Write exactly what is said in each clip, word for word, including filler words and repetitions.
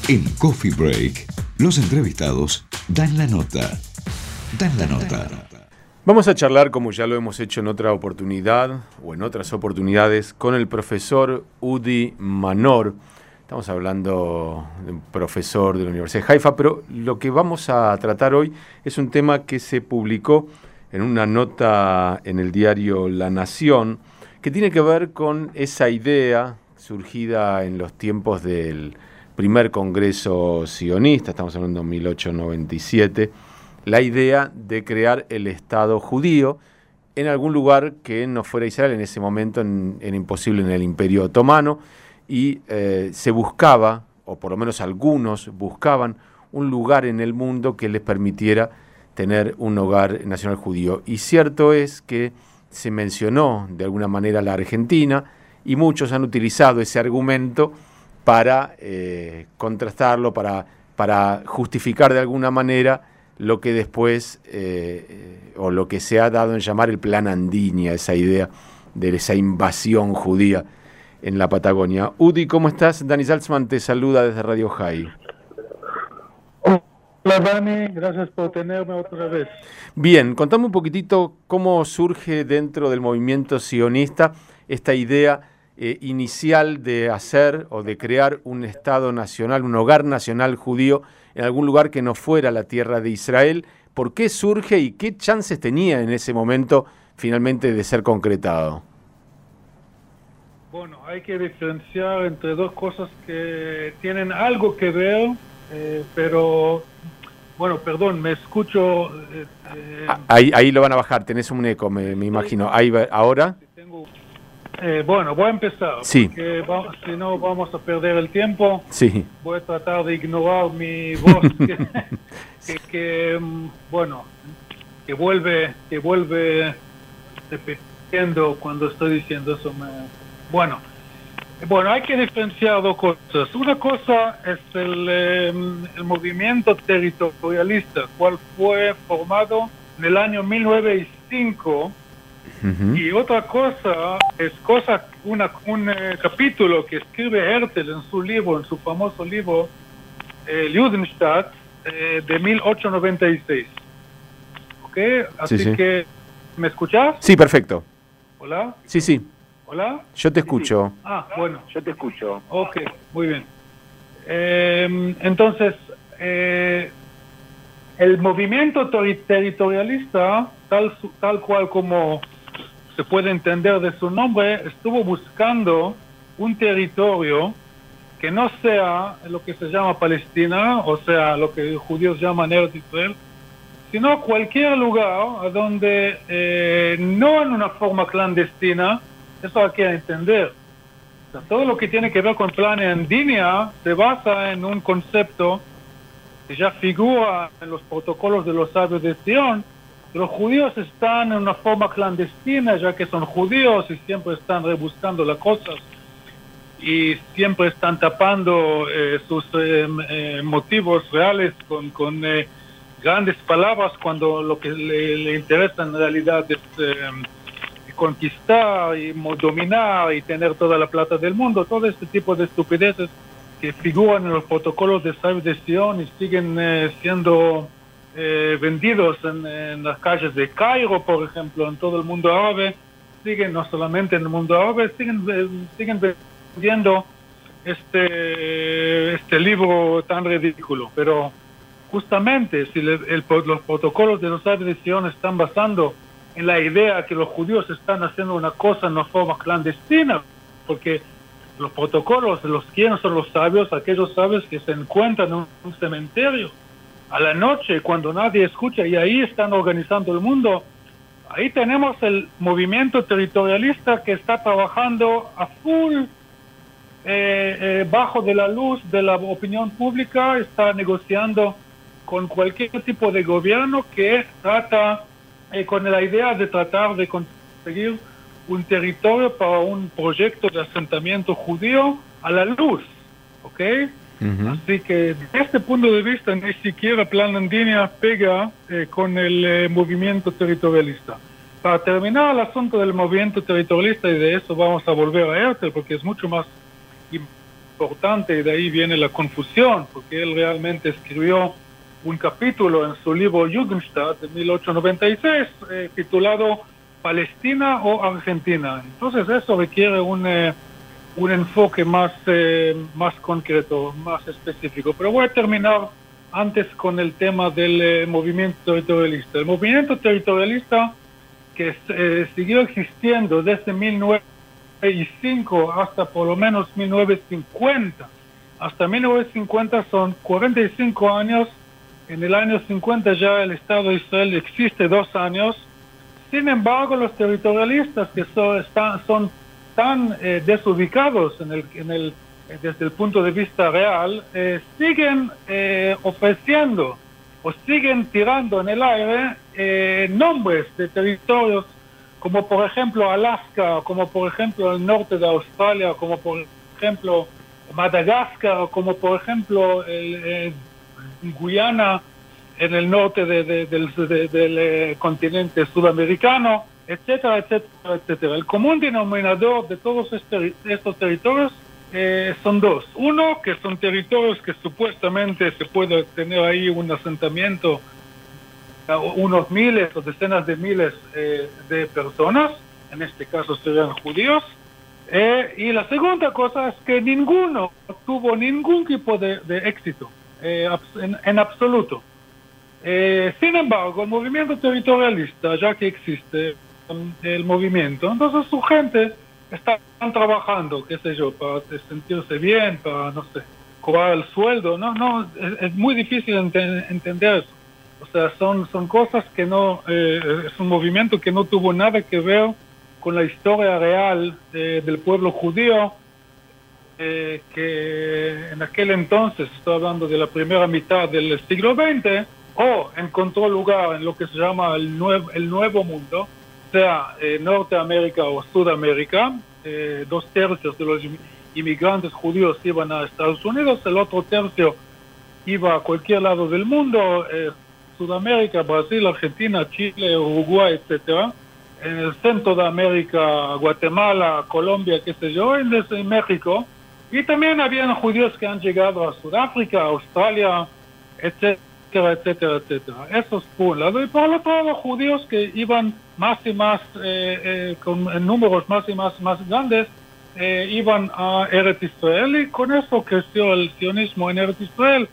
En Coffee Break, los entrevistados dan la nota. Dan la nota. Vamos a charlar, como ya lo hemos hecho en otra oportunidad, o en otras oportunidades, con el profesor Udi Manor. Estamos hablando de un profesor de la Universidad de Haifa, pero lo que vamos a tratar hoy es un tema que se publicó en una nota en el diario La Nación, que tiene que ver con esa idea surgida en los tiempos del primer Congreso sionista, estamos hablando de mil ochocientos noventa y siete, la idea de crear el Estado judío en algún lugar que no fuera Israel. En ese momento en, era imposible en el Imperio Otomano, y eh, se buscaba, o por lo menos algunos buscaban, un lugar en el mundo que les permitiera tener un hogar nacional judío. Y cierto es que se mencionó de alguna manera la Argentina, y muchos han utilizado ese argumento para eh, contrastarlo, para, para justificar de alguna manera lo que después, eh, o lo que se ha dado en llamar el Plan Andinia, esa idea de esa invasión judía en la Patagonia. Udi, ¿cómo estás? Dani Salzman te saluda desde Radio High. Hola Dani, gracias por tenerme otra vez. Bien, contame un poquitito cómo surge dentro del movimiento sionista esta idea eh, inicial de hacer o de crear un Estado nacional, un hogar nacional judío en algún lugar que no fuera la tierra de Israel. ¿Por qué surge y qué chances tenía en ese momento finalmente de ser concretado? Bueno, hay que diferenciar entre dos cosas que tienen algo que ver, eh, pero, bueno, perdón, me escucho... Eh, eh, ahí, ahí lo van a bajar, tenés un eco, me, me imagino. Ahí va, ¿ahora? Tengo, eh, bueno, voy a empezar, sí. Porque va, si no vamos a perder el tiempo. Sí. Voy a tratar de ignorar mi voz, que, que, que, bueno, que vuelve, que vuelve repitiendo cuando estoy diciendo eso. Me, Bueno, bueno, hay que diferenciar dos cosas. Una cosa es el, eh, el movimiento territorialista, cual fue formado en el año mil novecientos cinco, uh-huh. Y otra cosa es cosa una, un eh, capítulo que escribe Herzl en su libro, en su famoso libro, el eh, Judenstaat, eh, de mil ochocientos noventa y seis. ¿Ok? Así sí, sí. que, ¿me escuchás? Sí, perfecto. ¿Hola? Sí, sí. ¿Hola? Yo te escucho. Sí. Ah, bueno, yo te escucho. Ok, muy bien. Eh, entonces, eh, el movimiento territorialista, tal, tal cual como se puede entender de su nombre, estuvo buscando un territorio que no sea lo que se llama Palestina, o sea, lo que los judíos llaman Eretz Israel, sino cualquier lugar a donde, eh, no en una forma clandestina. Eso hay que entender. O sea, todo lo que tiene que ver con Plan Andinia se basa en un concepto que ya figura en los protocolos de los sabios de Sion. Los judíos están en una forma clandestina, ya que son judíos y siempre están rebuscando las cosas y siempre están tapando eh, sus eh, eh, motivos reales con, con eh, grandes palabras, cuando lo que le, le interesa en realidad es eh, conquistar y dominar y tener toda la plata del mundo. Todo este tipo de estupideces que figuran en los protocolos de sabios de Sion y siguen eh, siendo eh, vendidos en, en las calles de Cairo, por ejemplo, en todo el mundo árabe, siguen, no solamente en el mundo árabe, siguen, eh, siguen vendiendo este, este libro tan ridículo. Pero justamente si le, el, los protocolos de los sabios de Sion están basando en la idea que los judíos están haciendo una cosa en una forma clandestina, porque los protocolos, los quienes son los sabios, aquellos sabios que se encuentran en un, un cementerio a la noche cuando nadie escucha, y ahí están organizando el mundo. Ahí tenemos el movimiento territorialista que está trabajando a full, eh, eh, bajo de la luz de la opinión pública, está negociando con cualquier tipo de gobierno que trata Eh, con la idea de tratar de conseguir un territorio para un proyecto de asentamiento judío a la luz, ¿ok? Uh-huh. Así que desde este punto de vista ni siquiera Plan Andinia pega eh, con el eh, movimiento territorialista. Para terminar el asunto del movimiento territorialista, y de eso vamos a volver a Herzl porque es mucho más importante, y de ahí viene la confusión, porque él realmente escribió un capítulo en su libro Judenstaat de mil ochocientos noventa y seis, eh, titulado Palestina o Argentina. Entonces eso requiere un, eh, un enfoque más, eh, más concreto, más específico. Pero voy a terminar antes con el tema del eh, movimiento territorialista. El movimiento territorialista que eh, siguió existiendo desde mil novecientos cinco hasta por lo menos mil novecientos cincuenta. Hasta mil novecientos cincuenta son cuarenta y cinco años. En el año cincuenta ya el Estado de Israel existe dos años. Sin embargo, los territorialistas que son, están, son tan eh, desubicados en el, en el, eh, desde el punto de vista real, eh, siguen eh, ofreciendo o siguen tirando en el aire eh, nombres de territorios como por ejemplo Alaska, como por ejemplo el norte de Australia, como por ejemplo Madagascar, como por ejemplo el, eh, Guyana en el norte de, de, del, de, del eh, continente sudamericano, etcétera, etcétera, etcétera. El común denominador de todos este, estos territorios eh, son dos. Uno, que son territorios que supuestamente se puede tener ahí un asentamiento, unos miles o decenas de miles eh, de personas, en este caso serían judíos. Eh, y la segunda cosa es que ninguno tuvo ningún tipo de, de éxito, eh, en, en absoluto. Eh, sin embargo, el movimiento territorialista, ya que existe um, el movimiento, entonces su gente está trabajando, qué sé yo, para sentirse bien, para, no sé, cobrar el sueldo. No, no, es, es muy difícil ente entender eso. O sea, son, son cosas que no, eh, es un movimiento que no tuvo nada que ver con la historia real eh, del pueblo judío, eh, que en aquel entonces, estoy hablando de la primera mitad del siglo veinte, o encontró lugar en lo que se llama el nuevo, el nuevo mundo, sea eh, Norteamérica o Sudamérica. Eh, dos tercios de los inmigrantes judíos iban a Estados Unidos, el otro tercio iba a cualquier lado del mundo, eh, Sudamérica, Brasil, Argentina, Chile, Uruguay, etcétera. En el centro de América, Guatemala, Colombia, qué sé yo, en, en México. Y también habían judíos que han llegado a Sudáfrica, Australia, etcétera, etcétera, etcétera. Eso es por un lado. Y por el otro lado, judíos que iban más y más, eh, eh, con en números más y más, más grandes, eh, iban a Eretz Israel, y con eso creció el sionismo en Eretz Israel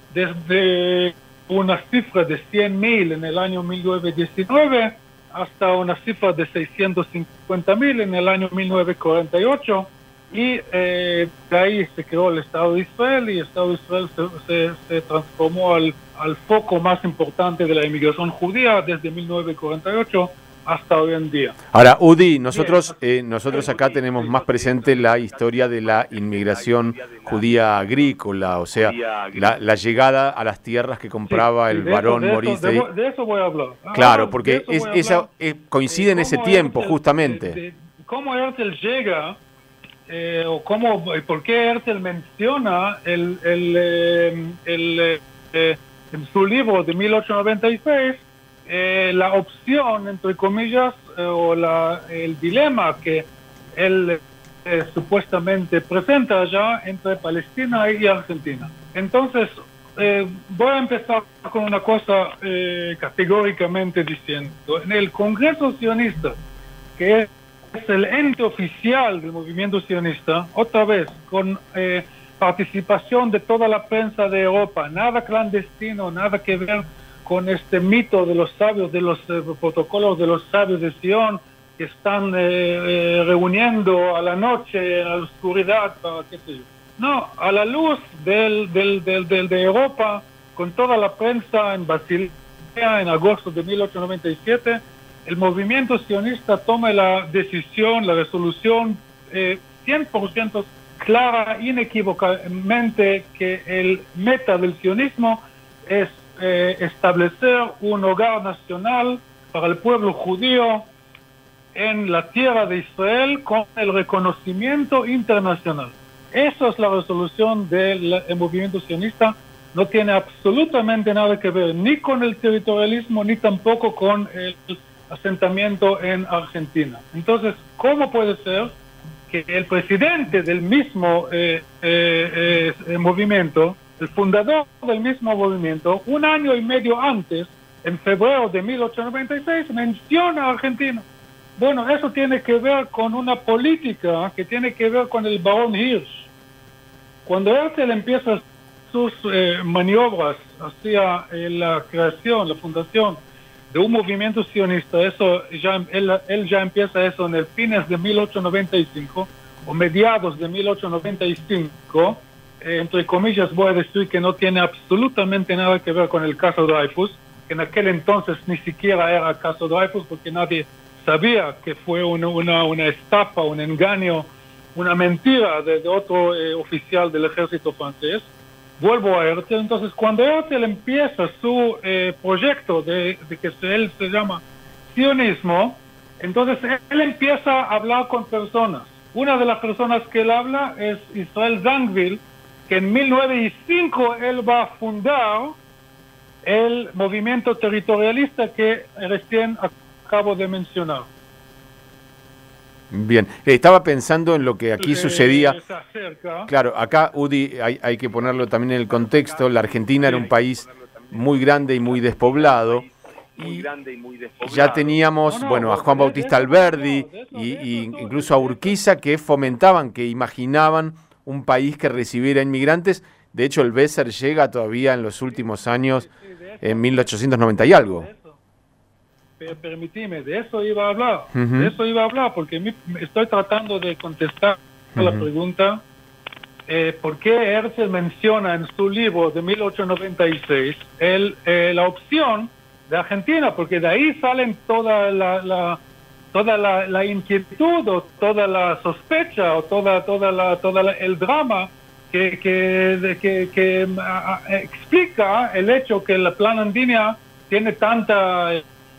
desde una cifra de cien mil en el año mil novecientos diecinueve hasta una cifra de seiscientos cincuenta mil en el año mil novecientos cuarenta y ocho, y eh, de ahí se creó el Estado de Israel, y el Estado de Israel se, se, se transformó al, al foco más importante de la inmigración judía desde mil novecientos cuarenta y ocho hasta hoy en día. Ahora, Udi, nosotros eh, nosotros acá tenemos más presente la historia de la inmigración judía agrícola, o sea, la, la llegada a las tierras que compraba sí, el varón Moritz. De, de eso voy a hablar. Claro, porque es, esa eh, coincide en ese tiempo, Herzl, justamente. De, de, ¿Cómo Herzl llega, eh, o cómo, por qué Herzl menciona el, el, eh, el, eh, en su libro de mil ochocientos noventa y seis, Eh, la opción, entre comillas, eh, o la, el dilema que él eh, supuestamente presenta allá entre Palestina y Argentina? Entonces, eh, voy a empezar con una cosa eh, categóricamente diciendo: en el Congreso Sionista, que es el ente oficial del movimiento sionista, otra vez, con eh, participación de toda la prensa de Europa, nada clandestino, nada que ver con este mito de los sabios, de los eh, protocolos de los sabios de Sion, que están eh, eh, reuniendo a la noche, a la oscuridad, para qué sé yo. No, a la luz del, del, del, del, de Europa, con toda la prensa en Basilea, en agosto de mil ochocientos noventa y siete, el movimiento sionista toma la decisión, la resolución eh, cien por ciento clara, inequívocamente, que el meta del sionismo es Eh, establecer un hogar nacional para el pueblo judío en la tierra de Israel con el reconocimiento internacional. Esa es la resolución del movimiento sionista. No tiene absolutamente nada que ver ni con el territorialismo ni tampoco con el asentamiento en Argentina. Entonces, ¿cómo puede ser que el presidente del mismo eh, eh, eh, movimiento, el fundador del mismo movimiento, un año y medio antes, en febrero de mil ochocientos noventa y seis, menciona a Argentina. Bueno, eso tiene que ver con una política que tiene que ver con el barón Hirsch. Cuando Herzl empieza sus eh, maniobras hacia eh, la creación, la fundación de un movimiento sionista, eso ya, él, él ya empieza eso en el fines de mil ochocientos noventa y cinco o mediados de mil ochocientos noventa y cinco, eh, entre comillas voy a decir que no tiene absolutamente nada que ver con el caso Dreyfus, que en aquel entonces ni siquiera era el caso Dreyfus porque nadie sabía que fue una, una, una estafa, un engaño, una mentira de, de otro eh, oficial del ejército francés. Vuelvo a Herzl. Entonces, cuando Herzl empieza su eh, proyecto de, de que se, él se llama sionismo, entonces él empieza a hablar con personas. Una de las personas que él habla es Israel Zangwill, que en mil novecientos y cinco él va a fundar el movimiento territorialista que recién acabo de mencionar. Bien, estaba pensando en lo que aquí eh, sucedía. Claro, acá, Udi, hay, hay que ponerlo también en el contexto. La Argentina era un país muy grande y muy despoblado. Y ya teníamos, no, no, bueno, a Juan Bautista Alberdi y, y incluso a Urquiza, que fomentaban, que imaginaban un país que recibiera inmigrantes. De hecho, el Weser llega todavía en los últimos años, en mil ochocientos noventa y algo. Permitime, de eso iba a hablar, uh-huh. de eso iba a hablar, porque me estoy tratando de contestar uh-huh. a la pregunta, eh, ¿por qué Herzl menciona en su libro de mil ochocientos noventa y seis el, eh, la opción de Argentina? Porque de ahí salen toda la, la toda la, la inquietud o toda la sospecha o toda toda la toda la, el drama que que, de, que, que a, a, explica el hecho que el plan Andina tiene tanta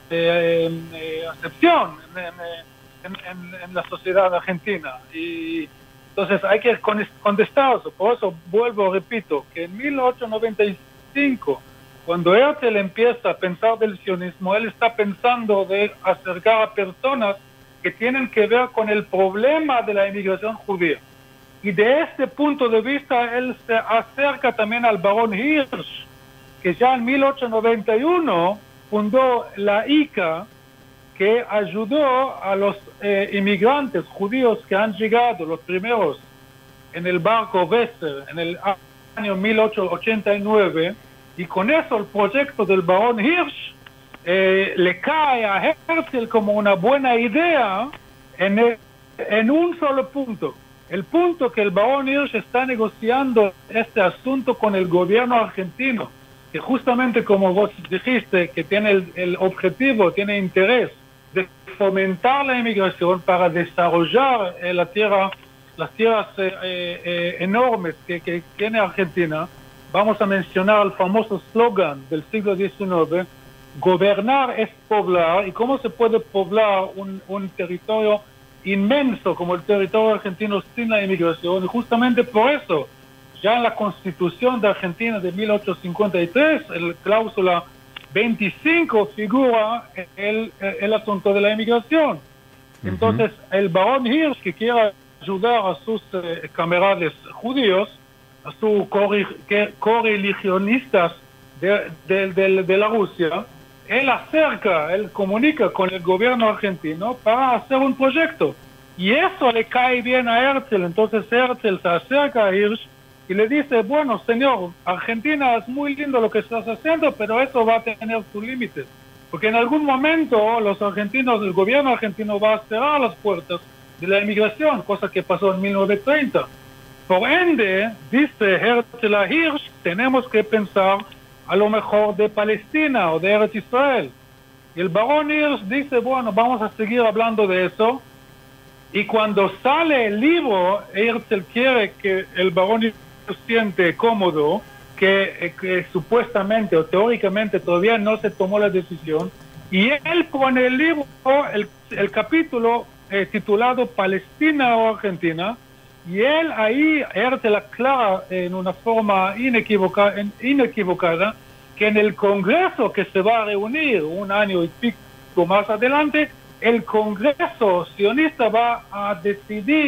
Eh, eh, acepción en, en, en, en la sociedad argentina, y entonces hay que contestar eso. Por eso vuelvo, repito, que en mil ochocientos noventa y cinco, cuando Herzl empieza a pensar del sionismo, él está pensando de acercar a personas que tienen que ver con el problema de la inmigración judía, y de este punto de vista él se acerca también al barón Hirsch, que ya en mil ochocientos noventa y uno fundó la I C A, que ayudó a los eh, inmigrantes judíos que han llegado, los primeros, en el barco Weser, en el año mil ochocientos ochenta y nueve, y con eso el proyecto del barón Hirsch eh, le cae a Herzl como una buena idea en, el, en un solo punto. El punto que el barón Hirsch está negociando este asunto con el gobierno argentino, que justamente como vos dijiste, que tiene el, el objetivo, tiene interés de fomentar la inmigración para desarrollar eh, la tierra, las tierras eh, eh, enormes que, que tiene Argentina. Vamos a mencionar el famoso slogan del siglo diecinueve, gobernar es poblar. ¿Y cómo se puede poblar un, un territorio inmenso como el territorio argentino sin la inmigración? Y justamente por eso, ya en la Constitución de Argentina de mil ochocientos cincuenta y tres, el cláusula veinticinco figura el, el asunto de la inmigración. Uh-huh. Entonces, el barón Hirsch, que quiere ayudar a sus eh, camaradas judíos, a sus correligionistas de, de, de, de la Rusia, él acerca, él comunica con el gobierno argentino para hacer un proyecto. Y eso le cae bien a Herzl. Entonces Herzl se acerca a Hirsch y le dice, bueno, señor, Argentina es muy lindo lo que estás haciendo, pero eso va a tener sus límites. Porque en algún momento los argentinos, el gobierno argentino va a cerrar las puertas de la inmigración, cosa que pasó en mil novecientos treinta. Por ende, dice Herzl a Hirsch, tenemos que pensar a lo mejor de Palestina o de Eretz Israel. Y el barón Hirsch dice, bueno, vamos a seguir hablando de eso. Y cuando sale el libro, Herzl quiere que el barón Hirsch siente cómodo, que, que supuestamente o teóricamente todavía no se tomó la decisión, y él pone el libro, el, el capítulo eh, titulado Palestina o Argentina, y él ahí, Herzl aclara en una forma inequivocada, inequivocada que en el Congreso que se va a reunir un año y pico más adelante, el Congreso sionista va a decidir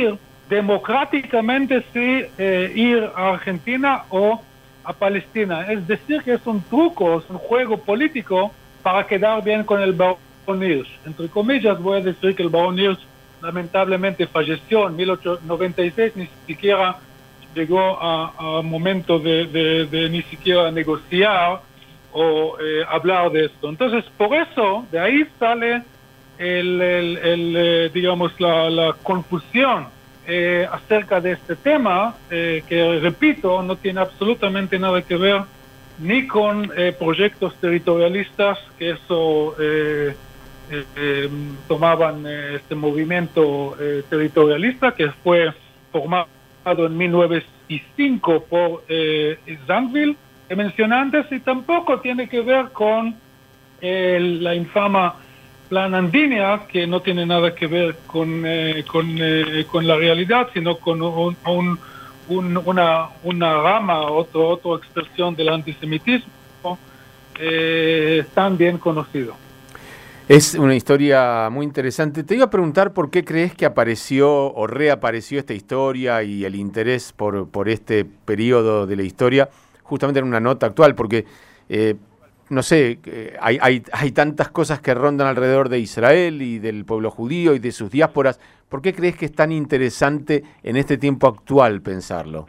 democráticamente si eh, ir a Argentina o a Palestina. Es decir, que es un truco, es un juego político para quedar bien con el barón Hirsch. Entre comillas, voy a decir que el barón Hirsch lamentablemente falleció en mil ochocientos noventa y seis, ni siquiera llegó a, a momento de, de, de ni siquiera negociar o eh, hablar de esto. Entonces, por eso, de ahí sale el, el, el eh, digamos, la, la confusión eh, acerca de este tema, eh, que, repito, no tiene absolutamente nada que ver ni con eh, proyectos territorialistas, que eso eh, eh, eh, tomaban eh, este movimiento eh, territorialista, que fue formado en mil novecientos cinco por eh, Zangwill, que mencioné antes, y tampoco tiene que ver con eh, la infama Plan Andinia, que no tiene nada que ver con, eh, con, eh, con la realidad, sino con un, un, un, una, una rama, otro, otra expresión del antisemitismo eh, tan bien conocido. Es una historia muy interesante. Te iba a preguntar por qué crees que apareció o reapareció esta historia y el interés por, por este periodo de la historia, justamente en una nota actual, porque, eh, no sé, eh, hay, hay, hay tantas cosas que rondan alrededor de Israel y del pueblo judío y de sus diásporas. ¿Por qué crees que es tan interesante en este tiempo actual pensarlo?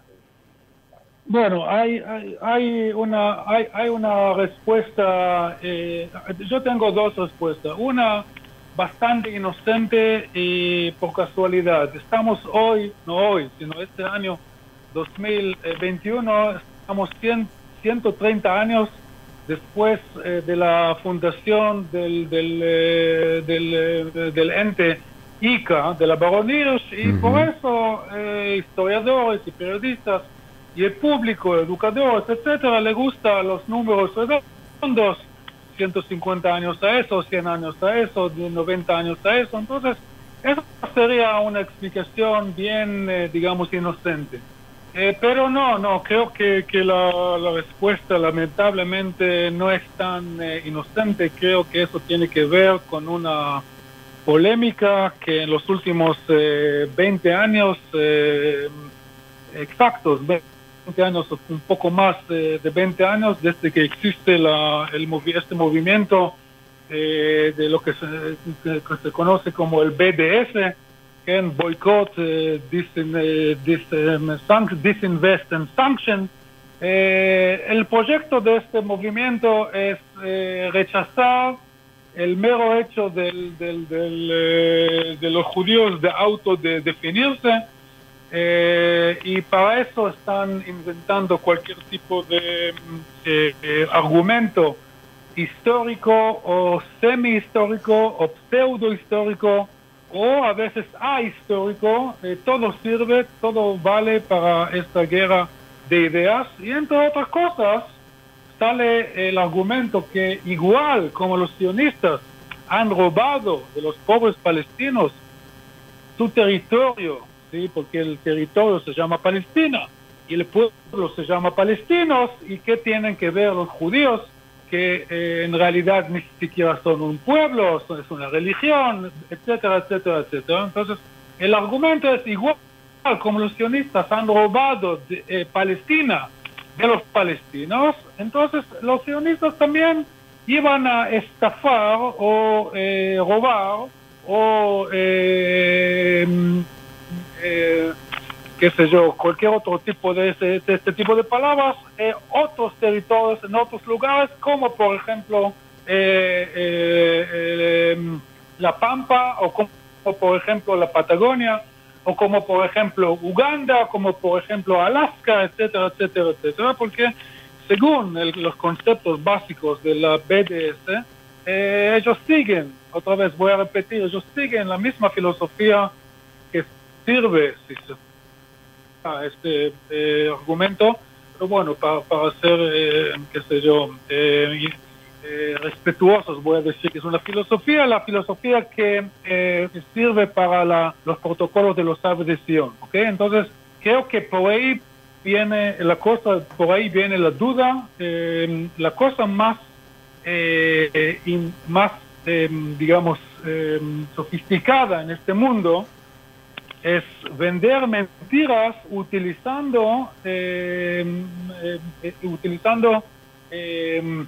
Bueno, hay, hay, hay, una, hay, hay una respuesta, eh, yo tengo dos respuestas. Una bastante inocente y por casualidad. Estamos hoy, no hoy, sino este año dos mil veintiuno, estamos cien, ciento treinta años después eh, de la fundación del, del, eh, del, eh, del ente I C A, de la barón Hirsch, y uh-huh. por eso eh, historiadores y periodistas y el público, educadores, etcétera, le gustan los números redondos, ciento cincuenta años a eso, cien años a eso, noventa años a eso. Entonces, esa sería una explicación bien, eh, digamos, inocente. Eh, pero no, no, creo que, que la, la respuesta lamentablemente no es tan eh, inocente. Creo que eso tiene que ver con una polémica que en los últimos eh, veinte años, eh, exactos, veinte años, un poco más eh, de veinte años, desde que existe la, el movi este movimiento eh, de lo que se, que, que se conoce como el B D S, que es Boycott, eh, disin, eh, dis, eh, Disinvest and Sanction. Eh, el proyecto de este movimiento es eh, rechazar el mero hecho del, del, del, eh, de los judíos de autodefinirse. Eh, y para eso están inventando cualquier tipo de eh, eh, argumento histórico o semi-histórico o pseudo-histórico o a veces ahistórico. Eh, todo sirve, todo vale para esta guerra de ideas, y entre otras cosas sale el argumento que igual como los sionistas han robado de los pobres palestinos su territorio, ¿sí? Porque el territorio se llama Palestina y el pueblo se llama palestinos, y qué tienen que ver los judíos, que eh, en realidad ni siquiera son un pueblo, son, es una religión, etcétera, etcétera, etcétera. Entonces, el argumento es igual como los sionistas han robado de, eh, Palestina de los palestinos, entonces los sionistas también iban a estafar o eh, robar o eh, eh, qué sé yo, cualquier otro tipo de, ese, de este tipo de palabras, eh, otros territorios en otros lugares, como por ejemplo eh, eh, eh, La Pampa, o como por ejemplo la Patagonia, o como por ejemplo Uganda, como por ejemplo Alaska, etcétera, etcétera, etcétera, porque según el, los conceptos básicos de la B D S, eh, ellos siguen, otra vez voy a repetir, ellos siguen la misma filosofía que sirve, si se a este eh, argumento, pero bueno, para, para ser, eh, qué sé yo, eh, eh, respetuosos, voy a decir que es una filosofía, la filosofía que eh, sirve para la, los protocolos de los Sabe de Sion, ¿ok? Entonces, creo que por ahí viene la cosa, por ahí viene la duda, eh, la cosa más, eh, in, más eh, digamos, eh, sofisticada en este mundo es vender mentiras utilizando, eh, eh, utilizando eh,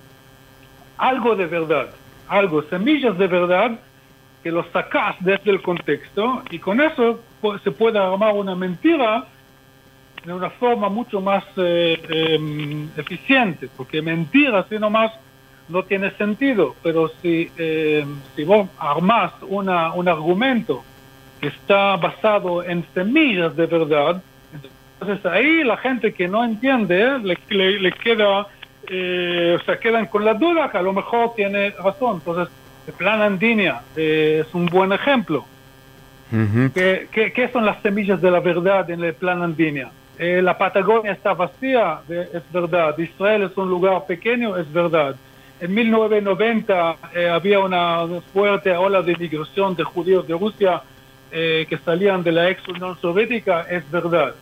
algo de verdad, algo, semillas de verdad, que lo sacas desde el contexto y con eso se puede armar una mentira de una forma mucho más eh, eh, eficiente, porque mentira así nomás no tiene sentido, pero si, eh, si vos armás una, un argumento que está basado en semillas de verdad, entonces ahí la gente que no entiende le, le, le queda, eh, o sea, quedan con la duda que a lo mejor tiene razón. Entonces el plan Andinia eh, es un buen ejemplo. Uh-huh. ¿Qué, qué, ¿Qué son las semillas de la verdad en el plan Andinia? Eh, la Patagonia está vacía, de, es verdad. Israel es un lugar pequeño, es verdad. En mil novecientos noventa eh, había una fuerte ola de migración de judíos de Rusia eh, que salían de la ex Unión Soviética, es verdad.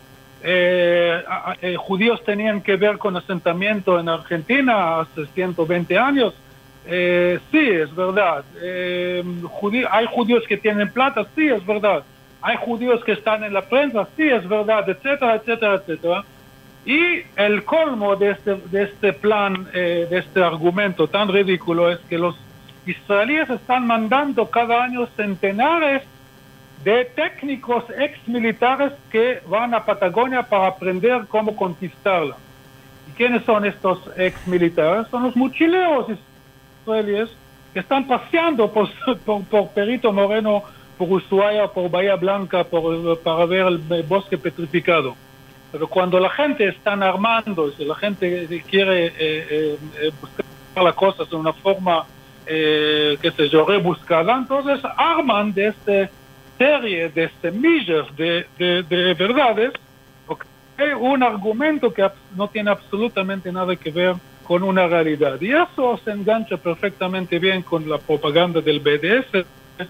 Eh, eh, judíos tenían que ver con asentamiento en Argentina hace ciento veinte años. Eh, sí, es verdad. Eh, judí- hay judíos que tienen plata, sí, es verdad. Hay judíos que están en la prensa, sí, es verdad, etcétera, etcétera, etcétera. Y el colmo de este, de este plan, eh, de este argumento tan ridículo es que los israelíes están mandando cada año centenares de técnicos ex militares que van a Patagonia para aprender cómo conquistarla. ¿Y quiénes son estos ex militares? Son los mochileros israelíes que están paseando por, por, por Perito Moreno, por Ushuaia, por Bahía Blanca, por, para ver el bosque petrificado. Pero cuando la gente está armando, si la gente quiere eh, eh, buscar las cosas de una forma, eh, qué sé yo, rebuscada, entonces arman de esta serie de semillas de, de, de verdades, okay, un argumento que no tiene absolutamente nada que ver con una realidad. Y eso se engancha perfectamente bien con la propaganda del B D S,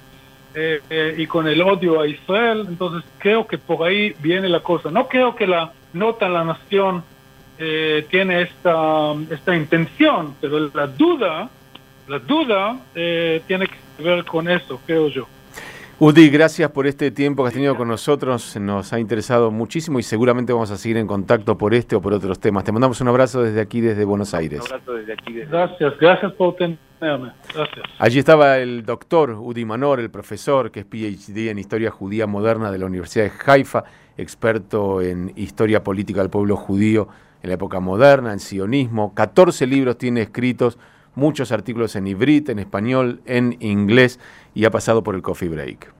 Eh, eh, y con el odio a Israel. Entonces creo que por ahí viene la cosa. No creo que la nota La Nación eh, tiene esta, esta intención, pero la duda, la duda eh, tiene que ver con eso, creo yo. Udi, gracias por este tiempo que has tenido con nosotros, nos ha interesado muchísimo y seguramente vamos a seguir en contacto por este o por otros temas. Te mandamos un abrazo desde aquí, desde Buenos Aires. Un abrazo desde aquí. Desde... Gracias, gracias por tenerme. Gracias. Allí estaba el doctor Udi Manor, el profesor que es P H D en Historia Judía Moderna de la Universidad de Haifa, experto en historia política del pueblo judío en la época moderna, en sionismo. catorce libros tiene escritos, muchos artículos en ivrit, en español, en inglés, y ha pasado por el Coffee Break.